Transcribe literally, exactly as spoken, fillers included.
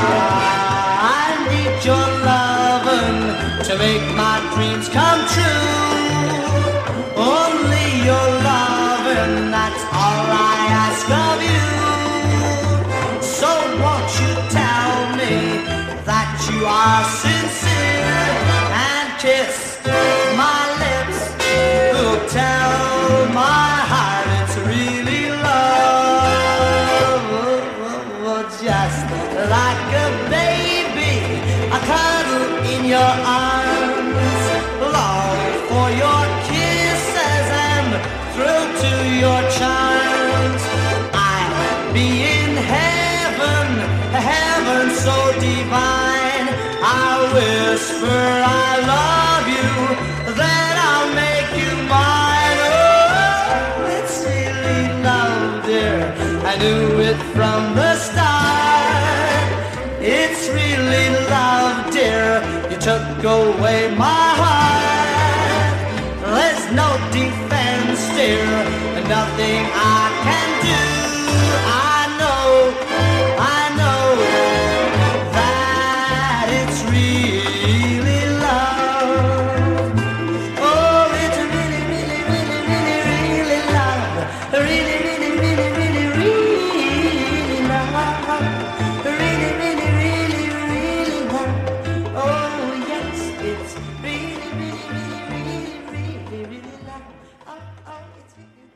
I need your lovin' to make my dreams come true. Only your lovin', that's all I ask of you. So won't you tell me that you are sincere, and kiss my lips, who'll tell my heart it's really love. Just like a baby, I cuddle in your arms, long for your kisses and thrilled to your charms. I'll be in heaven, heaven so divine. I'll whisper I love you, then I'll make you mine. Oh, it's really love, dear, I knew it from the start. It's really love, dear, you took away my heart. There's no defense, dear, and nothing I can do. I know, I know that it's really love. Oh, it's really, really, really, really, really love. Really, really, really, really, really love. Really, really, really, really love. Oh, yes, it's really, really, really, really, really, really love. Oh, oh, it's really